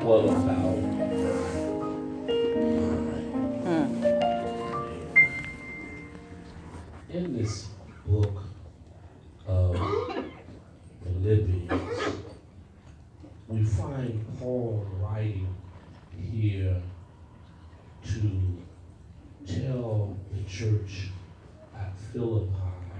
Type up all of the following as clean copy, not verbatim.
What about in this book of Philippians, we find Paul writing here to tell the church at Philippi,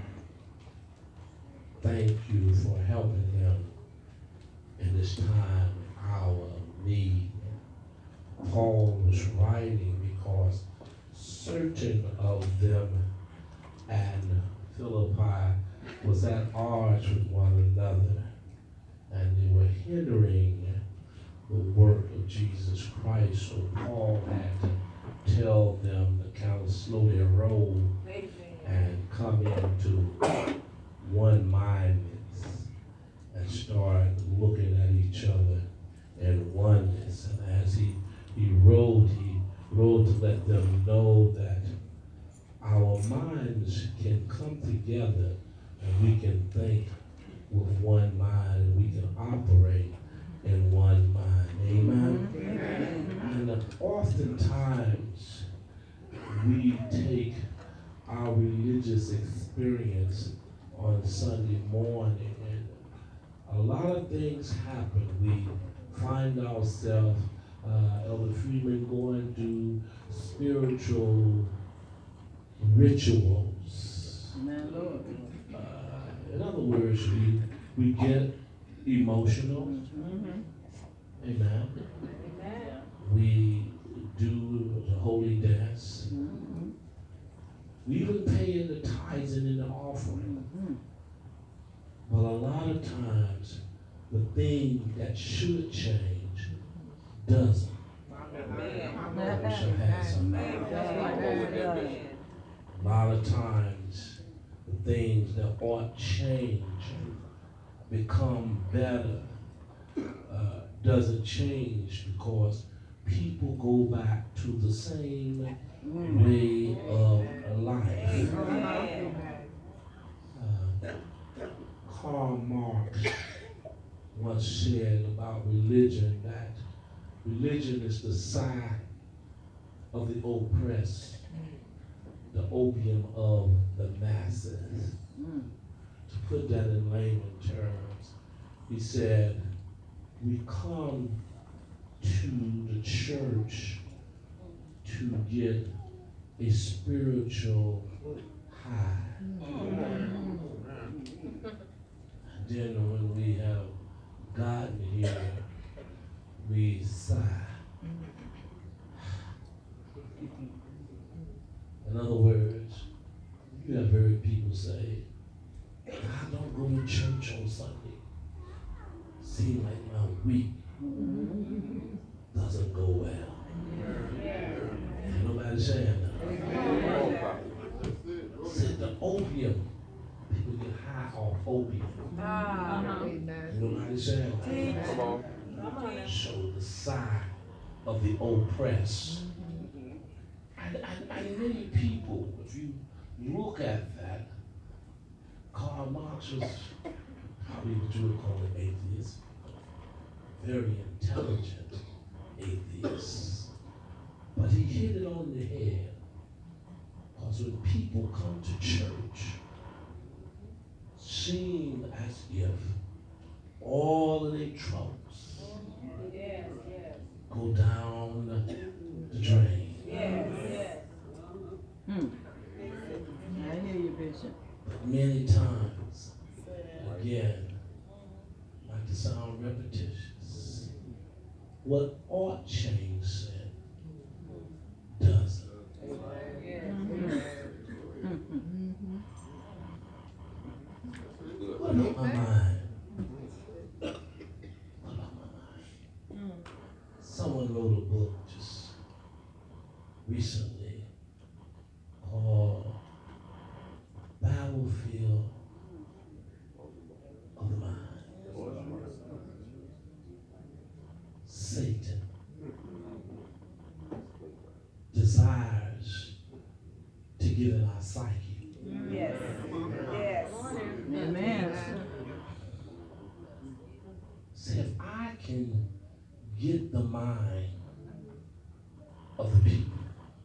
thank you for helping him in this time, hour of need. Paul was writing because certain of them and Philippi was at odds with one another, and they were hindering the work of Jesus Christ. So Paul had to tell them to kind of slow their roll and come into one mindedness and start looking at each other in oneness. And as he wrote to let them know that our minds can come together and we can think with one mind and we can operate in one mind. Amen? And oftentimes we take our religious experience on Sunday morning and a lot of things happen. We find ourselves, Elder Freeman, going to spiritual rituals. In other words, we get emotional. Amen. We do the holy dance. We even pay in the tithes and in the offering. But a lot of times, the thing that should change doesn't. A lot of times, the things that ought change become better doesn't change because people go back to the same way of life. Karl Marx once said about religion that religion is the sign of the oppressed, the opium of the masses. To put that in layman terms, he said, we come to the church to get a spiritual high. And then when we have gotten here, we sigh. In other words, you have heard people say, I don't go to church on Sunday. Seems like my week doesn't go well. Ain't nobody saying that. Said the opium, people get high off opium. Ain't nobody saying that. Come on. Show the side of the oppressed. And many people, if you look at that, Karl Marx was probably what you would call an atheist, very intelligent atheist. But he hit it on the head. Because when people come to church, seem as if all of their troubles go down the drain. I hear you, Bishop. But many times, again, like to sound repetitious, what ought change said doesn't. What about my mind? What about my mind? Someone wrote a book just recently called Battlefield of the Mind. Satan desires to get in our psyche. Yes. Amen. Say, if I can get the mind of the people.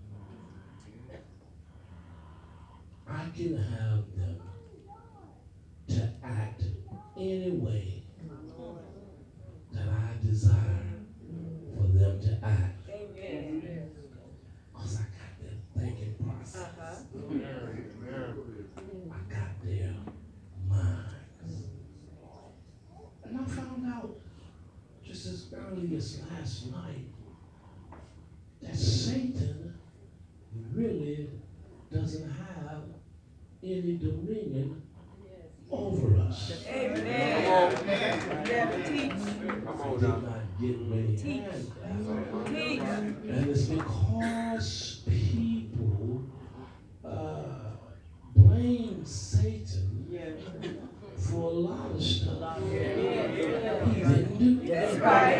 I can have them to act any way that I desire for them to act. Because I got their thinking process. I got their minds. And I found out just as early as last night that Satan really doesn't have any dominion over us. Amen. I did not get many hands. And it's because people blame Satan for a lot of stuff he didn't do. That's right.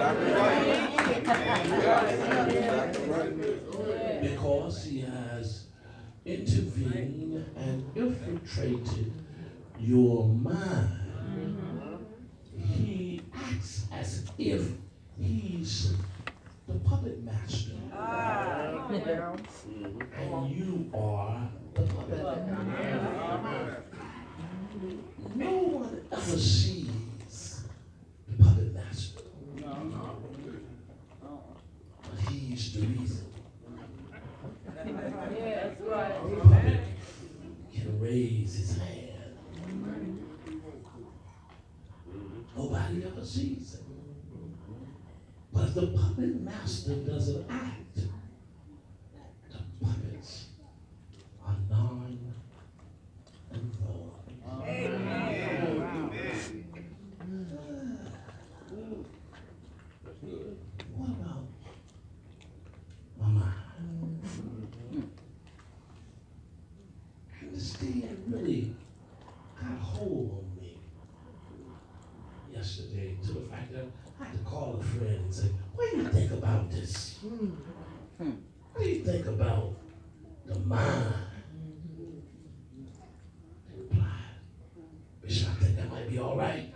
Because he has intervened and infiltrated your mind. He acts as if he's the puppet master. And you are the puppet. No one ever sees the puppet master. But he's the reason. That's right. The puppet can raise his hand. Nobody ever sees it. But if the puppet master doesn't act, the puppets are non-involved. What about my mind? And this thing really got a hold on me yesterday, to the fact that I had to call a friend and say, what do you think about this? What do you think about the mind? They replied, Bishop, I think that might be all right.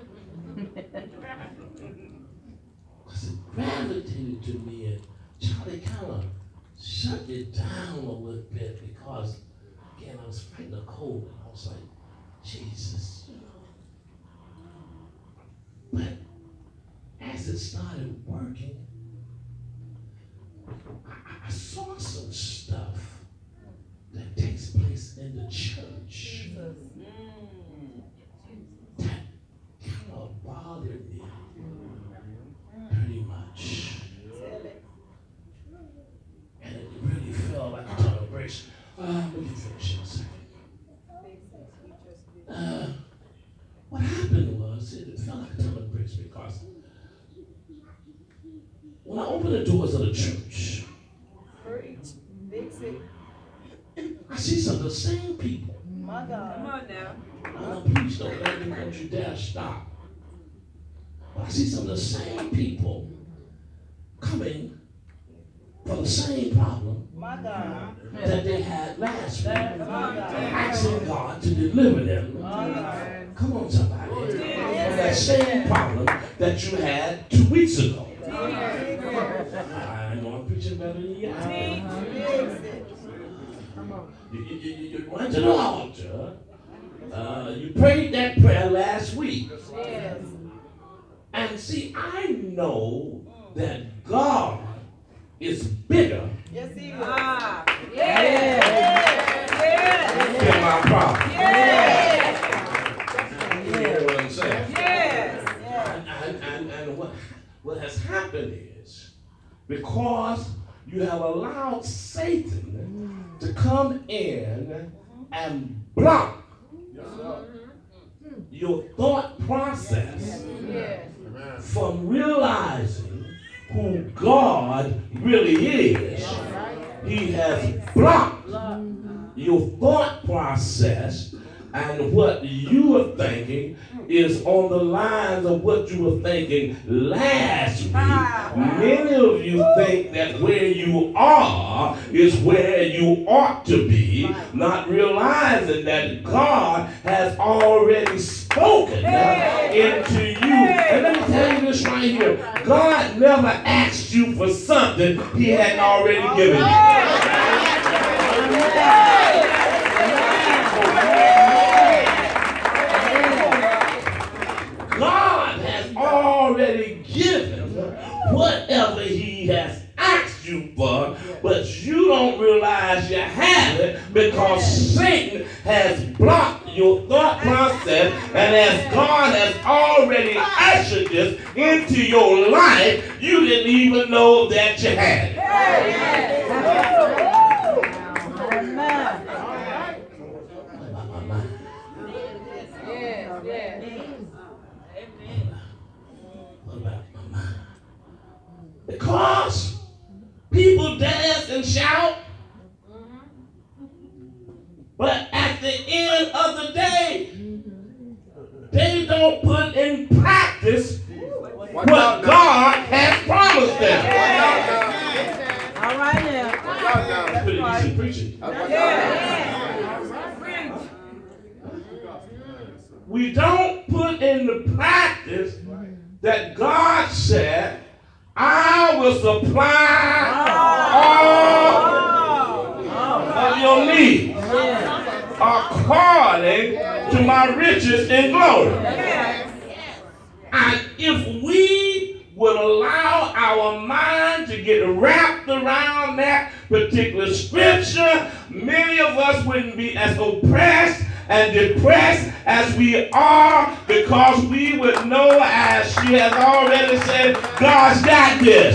Because it gravitated to me, and Charlie kind of shut it down a little bit because, again, I was fighting a cold, and I was like, Jesus, you know. But as it started working, I saw some stuff that takes place in the church that kind of bothered me pretty much. And it really felt like a ton of bricks. We can finish in a second. What happened was, it felt like a ton of bricks because when I opened the doors of the church, I see some of the same people. My God. Come on now. Please don't you dare stop. But I see some of the same people coming for the same problem that they had last week, asking God to deliver them. Come on, somebody. From that same problem that you had 2 weeks ago. I know I'm preaching better than you. You went to the altar. You prayed that prayer last week. And see, I know that God is bigger Yes, he is. than my problem. Yes. You hear what I'm saying? Yes. And what has happened is, because you have allowed Satan to come in and block your thought process from realizing who God really is. He has blocked your thought process, and what you are thinking is on the lines of what you were thinking last week. Many of you think that where you are is where you ought to be, not realizing that God has already spoken into you. And let me tell you this right here. God never asked you for something he hadn't already given you. God has already given whatever he has asked you for, but you don't realize you have it because Satan has blocked your thought process, and as God has already ushered this into your life, you didn't even know that you had it. What about my mind? Because people dance and shout, but at the end of the day, they don't put in practice what God has promised them. All right now. That's pretty decent preaching. We don't put into practice that God said, I will supply all of your needs according to my riches in glory. And if we would allow our mind to get wrapped around that particular scripture, many of us wouldn't be as oppressed and depressed as we are, because we would know, as she has already said, God's got this.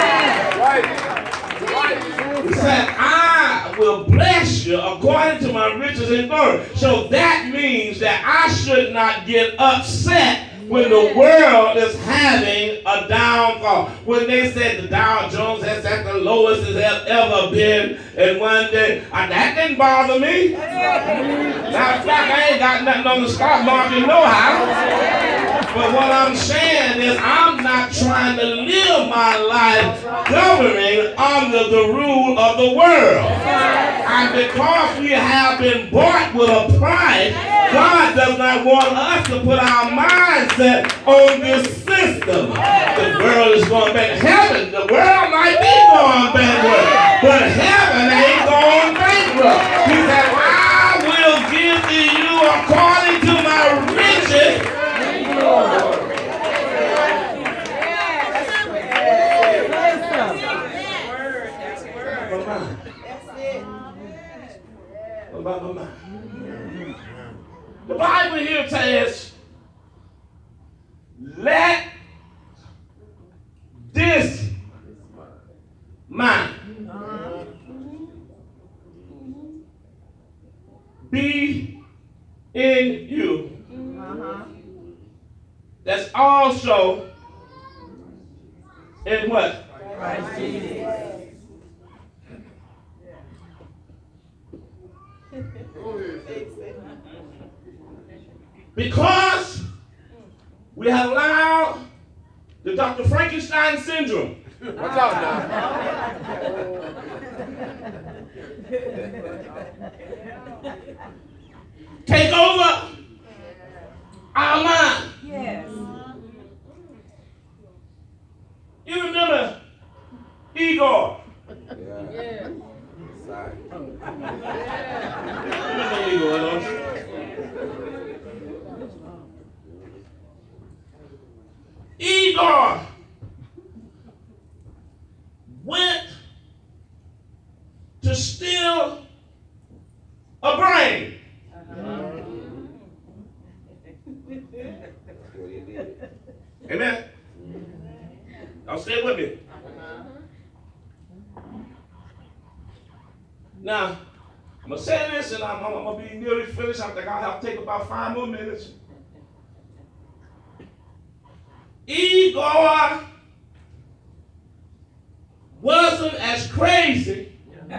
He said, I will bless you according to my riches and glory. So that means that I should not get upset when the world is having a downfall. When they said the Dow Jones is at the lowest it has ever been in one day, that didn't bother me. Matter of fact, I ain't got nothing on the stock market no how. But what I'm saying is I'm not trying to live my life governing under the rule of the world. And because we have been bought with a price, God does not want us to put our mindset on this system. The world is going back. Heaven, the world might be going bankrupt, but heaven ain't going bankrupt. He said, I will give to you according to my riches. What about my mind? The Bible here says, let this mind be in you. That's also in what? Christ Jesus. Because we have allowed the Dr. Frankenstein syndrome. What's up now? Take over our mind. Yes. You remember Igor? Yeah. Sorry. Remember Igor, don't you? Igor went to steal a brain. Amen. Y'all stay with me. Now, I'm going to say this and I'm going to be nearly finished. I think I'll have to take about 5 more minutes. Igor wasn't as crazy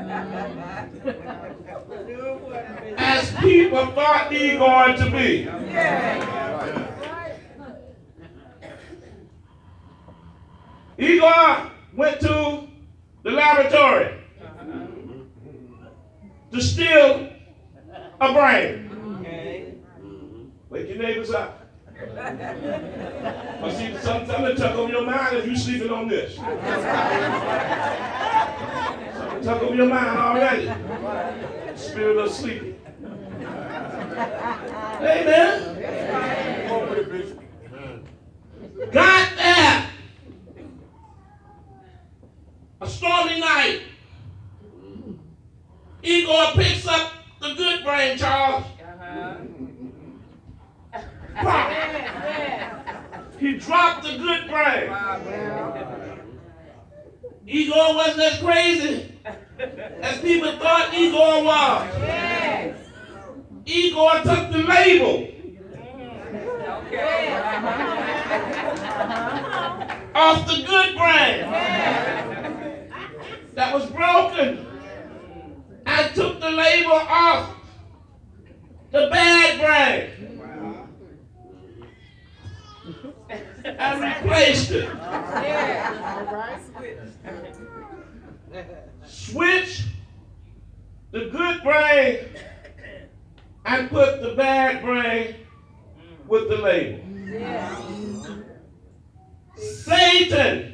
as people thought Igor to be. Igor went to the laboratory to steal a brain. Wake your neighbors up. But see, something to tuck over your mind if you're sleeping on this. Something tuck over your mind already. Spirit of sleep. Amen. Got there. A stormy night. Igor picks up the good brain, Charles. Pop. He dropped the good brain. Igor wasn't as crazy as people thought Igor was. Igor took the label off the good brain that was broken and took the label off the bad brain and replaced it. Switch the good brain and put the bad brain with the label. Satan.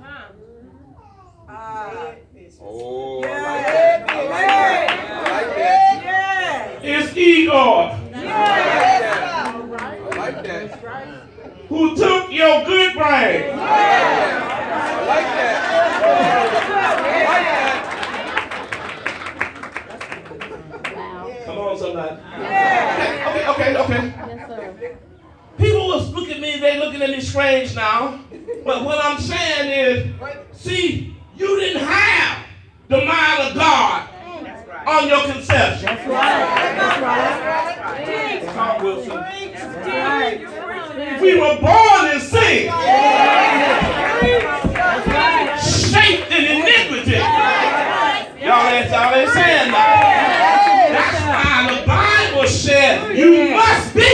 Oh, I like that. I like that. Is Igor. I like that. Who took your good brain. I like that. Come on, somebody. Okay. People will look at me, they looking at me strange now. But what I'm saying is, see, you didn't have the mind of God on your conception. That's right. Tom Wilson. We were born in sin. Shaped in iniquity. Y'all ain't saying that. That's why the Bible said you must be.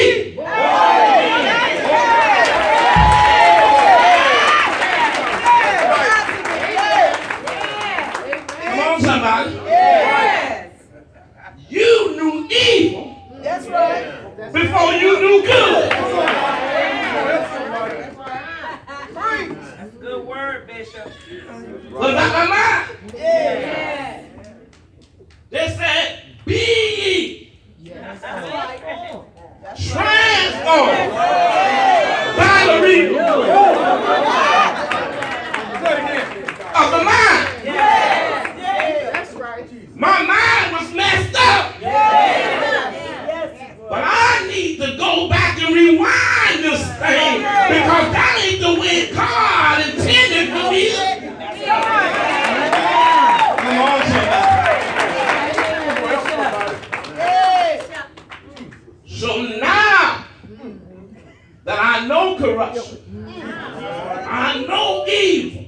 Come on, somebody. You knew evil. That's right. Before you knew good. Good word, Bishop. Was that my mind? Yeah. They said, be ye transformed by the renewal of the mind. That's right. My mind was messed up. But I need to go back and rewind this thing because that ain't the way God intended for me. Come on, somebody. So now that I know corruption, I know evil,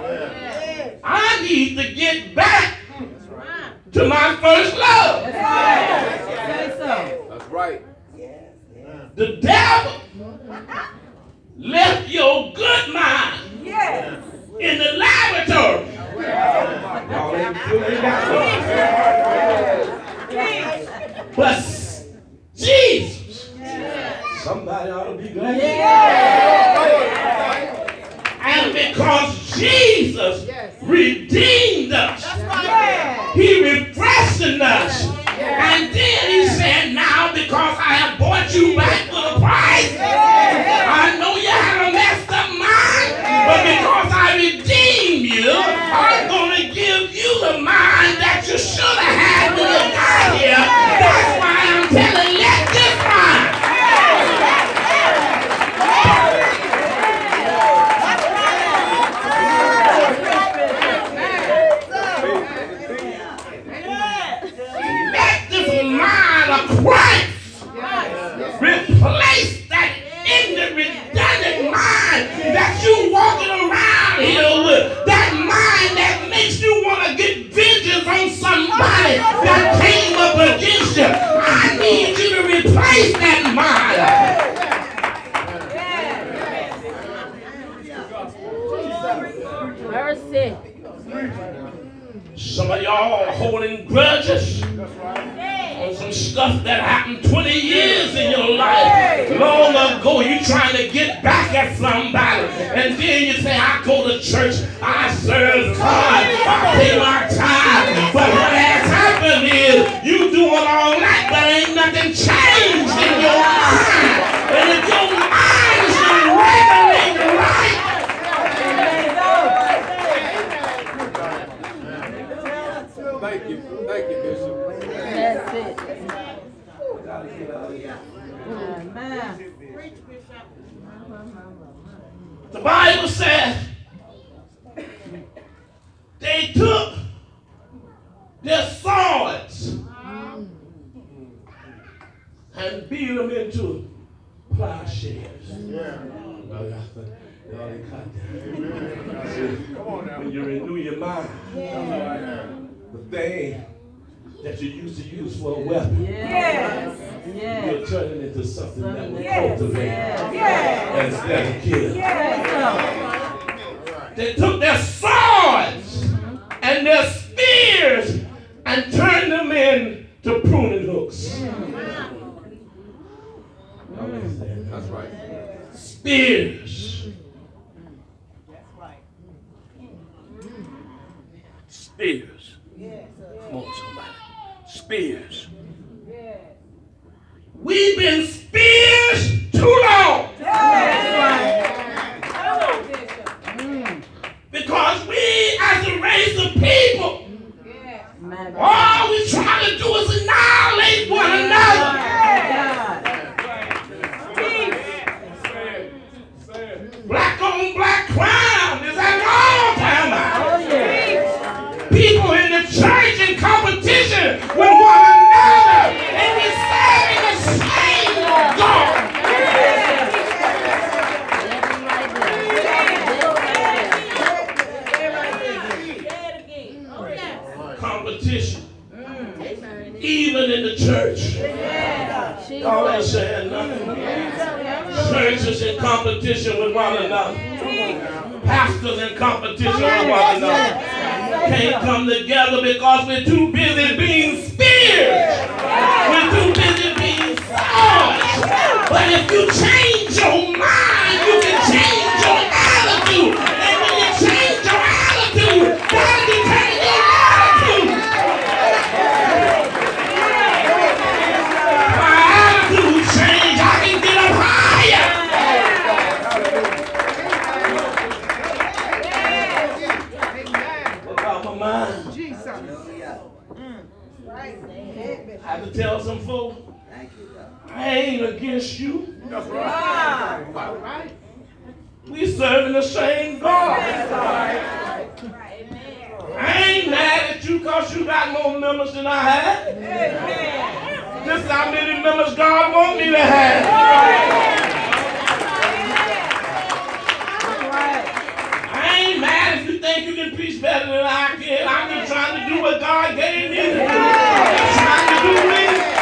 I need to get back to my first love. That's right. The devil left your good mind in the laboratory. Y'all ain't feeling that one. But Jesus, somebody ought to be glad. And because Jesus redeemed us, he refreshed us. And then he said, now because I have bought you back with a price, I know you have a messed up mind, but because I redeemed you, I'm going to give you the mind that you should have had when you got here. That's why I'm telling you, let this mind. Christ replace that redundant mind that you walking around here with, that mind that makes you want to get vengeance on somebody that came up against you. I need you to replace that mind. Mercy. Some of y'all are holding grudges on some stuff that happened 20 years in your life. Long ago, you trying to get back at somebody. And then you say, I go to church, I serve God, I pay my tithe. But what has happened is, you doing all that, but ain't nothing changed in your mind. And if your mind is not regulating right, Thank you, Bishop. That's it. Amen. the Bible says they took their swords and beat them into plowshares. Y'all ain't caught that. When you renew your mind, the thing that you used to use for a weapon, you're turning into something that will cultivate instead of kill. They took their swords and their spears and turned them into pruning hooks. That's right. Spears. Spears. Come on, somebody. Spears. We've been spears too long. Because we, as a race of people, all we try to do is annihilate one another. Black on black crime is at an all-time high. People in the church in competition with one another, and we're serving the same God. Competition, even in the church. Y'all ain't saying nothing. Churches in competition with one another. Pastors in competition with one another. Can't come together because we're too busy being spears. We're too busy being swords. But if you change your mind, you can change your attitude. And when you change your attitude, God can change your attitude. My attitude change, I can get up higher. What about my mind? I have to tell some folks, I ain't against you. That's right. We serving the same God. I ain't mad at you because you got more members than I have. This is how many members God wants me to have. I ain't mad if you think you can preach better than I can. I'm just trying to do what God gave me to do. I'm trying to do me.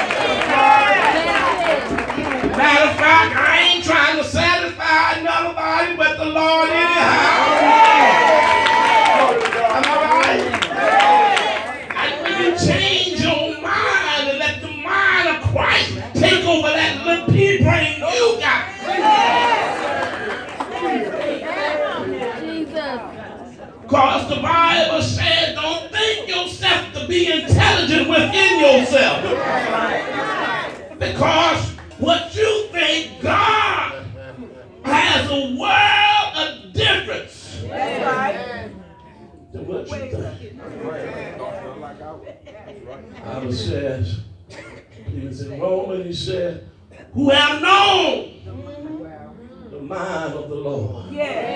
Matter of fact, I ain't trying to satisfy nobody but the Lord anyhow. Am I right? And when you change your mind and let the mind of Christ take over that little pea brain you got. Because the Bible says, don't think yourself to be intelligent within yourself. Because what you think, God has a world of difference than what you think. The Bible says, he was in Romans, he said, who have known the mind of the Lord.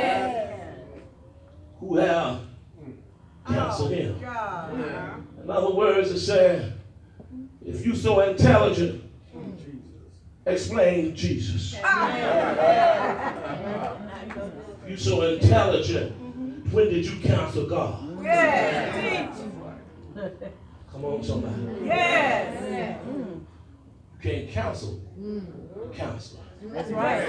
Who have counseled him. In other words, it said, if you so intelligent, explain Jesus. You so intelligent, when did you counsel God? Come on, somebody. You can't counsel a counselor. That's right.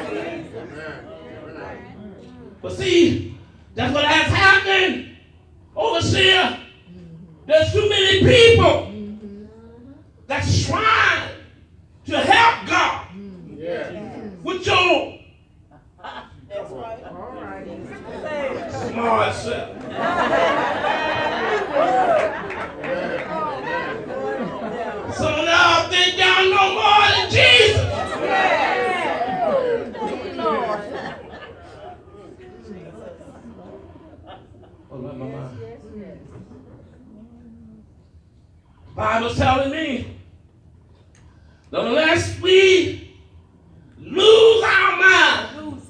But see, that's what has happened. Overseer, there's too many people that that's trying to help God with your That's right. All right. smart self. Some of y'all think y'all know more than Jesus. Bible's telling me that unless we lose our mind,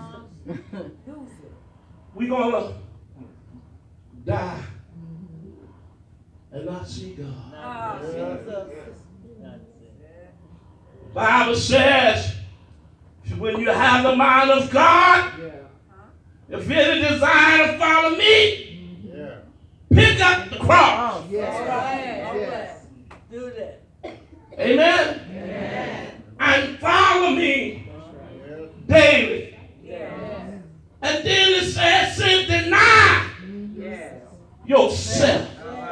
we're gonna die and not see God. Bible says when you have the mind of God, if any desire to follow me, pick up the cross. Do that. Amen. And follow me daily. And then it says, deny yourself.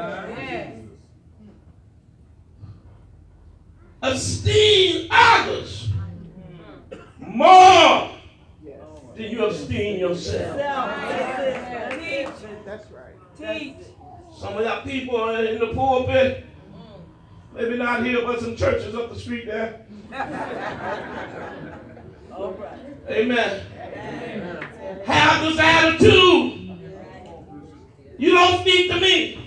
Esteem others more than you esteem yourself. That's right. Teach. Some of y'all people in the pulpit, maybe not here, but some churches up the street there. All right. Amen. Have this attitude. You don't speak to me.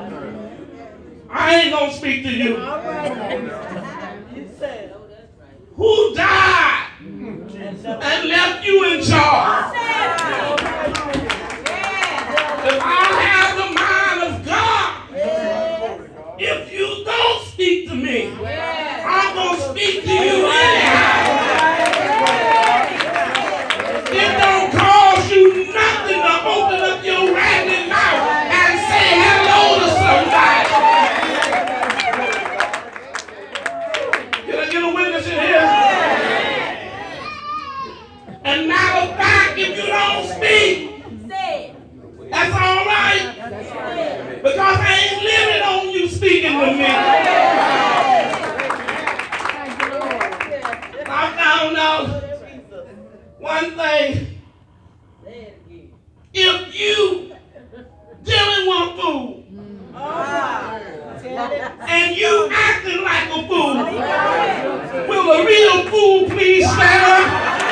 I ain't gonna speak to you. All right. You said. Who died and left you in charge? If I have the mind of God, if you don't speak to me, I'm going to speak to you anyhow. It don't cost you nothing to open up your ragged mouth and say hello to somebody. Can I get a witness in here? And matter of fact, if you don't speak, that's all right. Because I ain't living on you speaking to me. I found out one thing. If you dealing with a fool and you acting like a fool, will a real fool please stand up?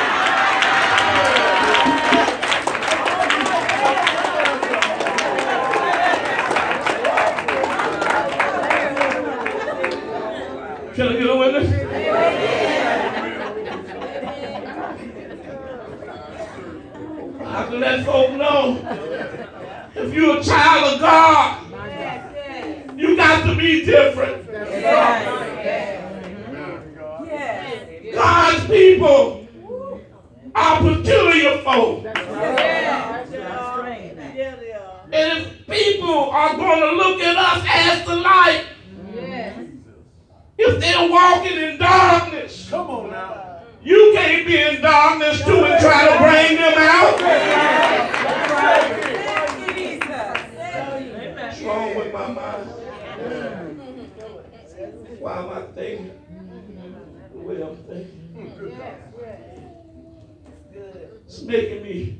Can I get a witness? I can let folk know if you're a child of God, you got to be different. God's people are peculiar folk. And if people are going to look at us as the light, if they're walking in darkness, Come on now. you can't be in darkness too and try to bring them out. What's wrong with my mind? Why am I thinking the way I'm thinking? It's making me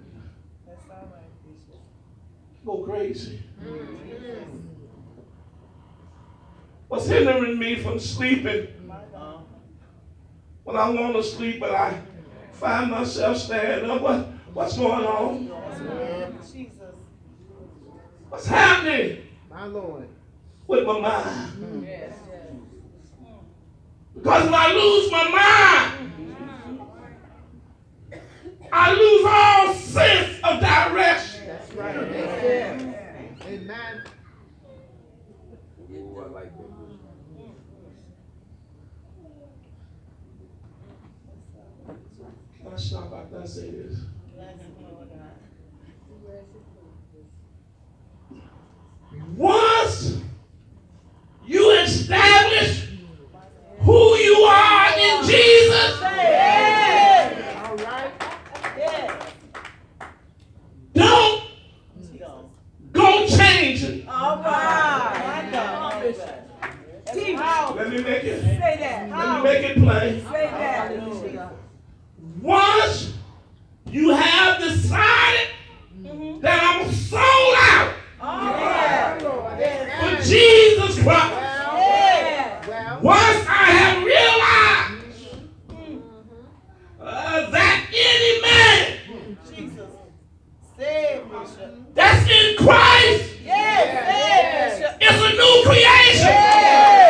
go crazy. What's hindering me from sleeping? When I want to sleep, but I find myself standing up. What's going on? What's happening My Lord. with my mind? Because if I lose my mind, I lose all sense of direction. That's right. Amen. Amen. Oh, I like that. Can I stop after I say this? Once you establish who you are in Jesus, All right. don't go changing. All right. Teach. Let me make it. Say that. Let me make it plain. Say that. Once you have decided that I'm sold out for Jesus Christ, Well, once I have realized that any man Jesus. Say it, Bishop. that's in Christ Yes. Say it, Bishop. is a new creation. Yes.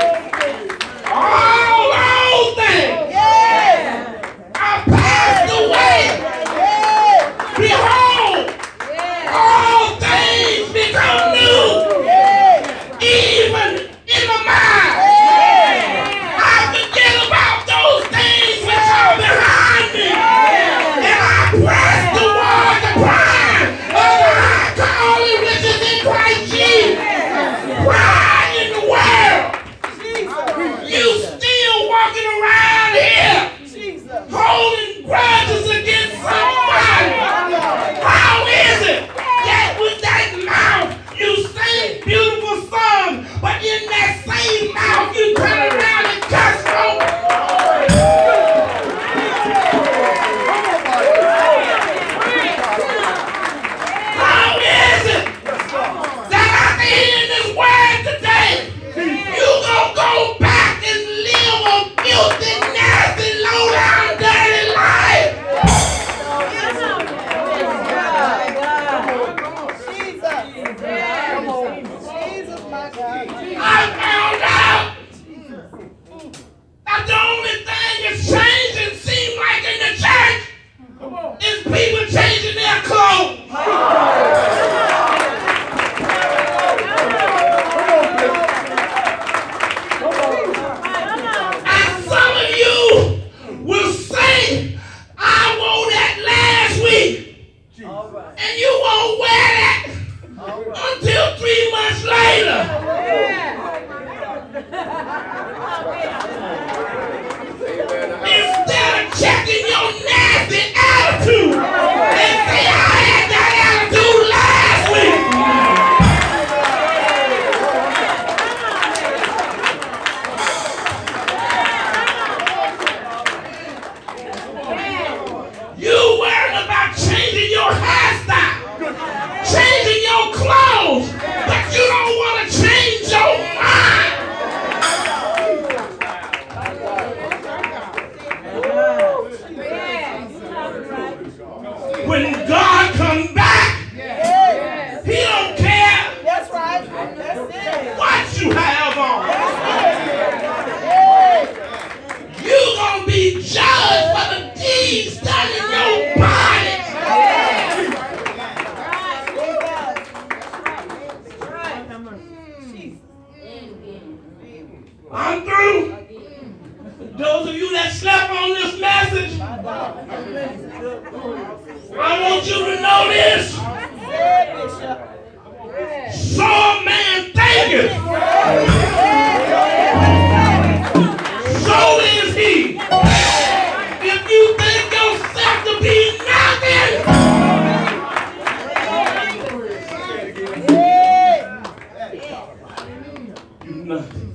All old things Yes. are passed away. Yes. Behold, all things become new. Yes. Even in my mind, I forget about those things which are behind me, and I press toward the prize of the high calling which is in Christ Jesus. Why in the world you still walking around here Jesus. holding grudges against somebody? How is it that with that mouth you sing beautiful songs, but in that same mouth you turn around and cuss folk? How is it that after hearing this word today, you gonna go back and live a filthy, nasty, low-down, dirty life? Jesus, my God. I found out that the only thing that's changing seems like in the church is people changing their clothes. And some of you will say, I wore that last week, All right. and you won't wear that until 3 months later. Instead of checking your nasty attitude and say, I had that attitude last week. You worried about changing your hairstyle, changing your clothes, but you don't want to change your mind. When God comes back, He don't care That's right. That's it. what you have on. Yes. You're going to be judged for the deeds done in your body. I'm through. Those of you that slept on this message, I want you to know this. So a man thinketh, so is he. If you think yourself to be nothing, you nothing.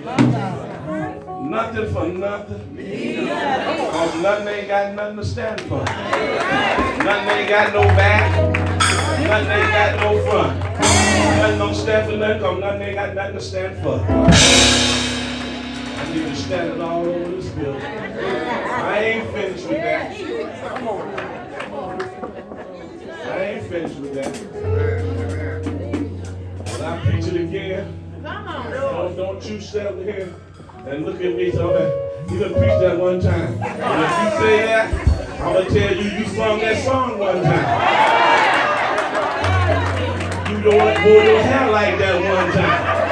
Nothing for nothing. Because nothing ain't got nothing to stand for. Nothing ain't got no back. Nothing ain't got no front. Nothing don't stand for nothing because nothing ain't got nothing to stand for. I need to stand it all over this building. I ain't finished with that. I ain't finished with that. When I preach it again, don't you stay over here and look at me so that you done preached that one time. And if you say that, I'm going to tell you you sung that song one time. You don't wore your hair like that one time.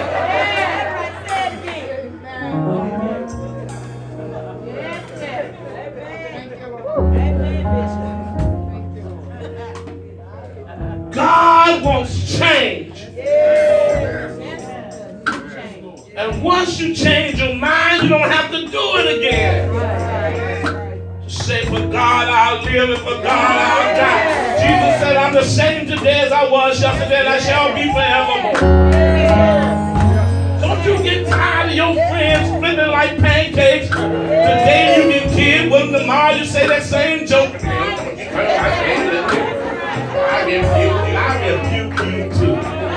God wants change. And once you change your mind, you don't have to do it again. Say, for God I'll live and for God I'll die. Jesus said, I'm the same today as I was yesterday and I shall be forevermore. Don't you get tired of your friends feeling like pancakes. Today you get kid, when tomorrow you say that same joke. I rebuke you too.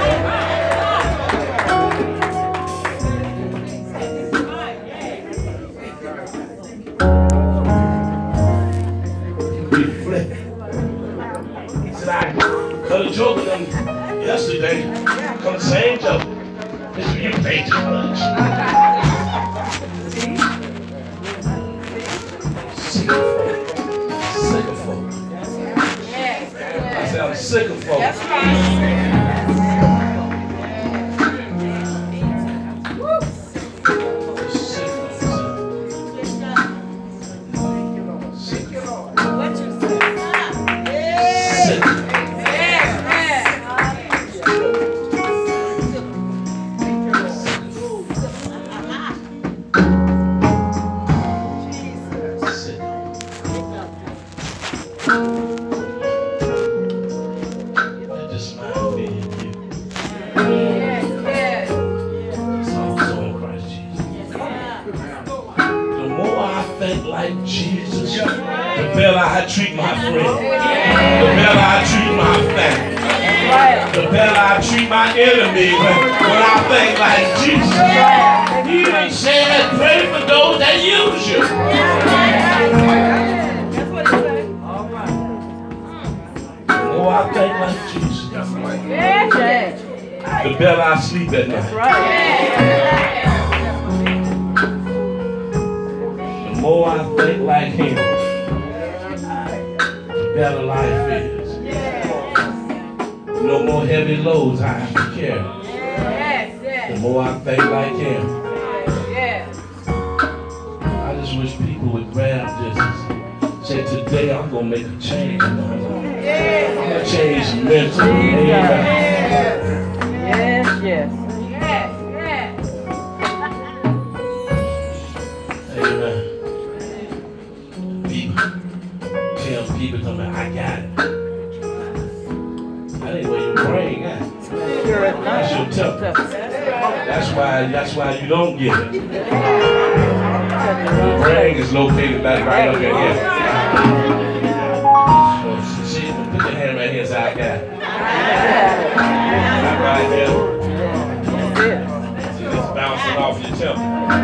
Reflect. Said I cut a joke with them yesterday. Come the same joke. This you pay too much. Sick of folk. I said I'm sick of folk. That's right. Like Jesus, the better I treat my friend, the better I treat my family, the better I treat my enemy when I think like Jesus. He even said, pray for those that use you. The more I think like Jesus, the better I sleep at night. The more I think like him, the better life is. No more heavy loads I have to carry. The more I think like him. I just wish people would grab this and say, today I'm going to make a change in my life. I'm going to change mentally. Yes. Amen. People tell me, I got it. That ain't where your brain at. That's your temper. That's why you don't get it. Your brain is located back right up in here. So, see, put your hand right here, so I got it. Right here. See, it's bouncing off your temper.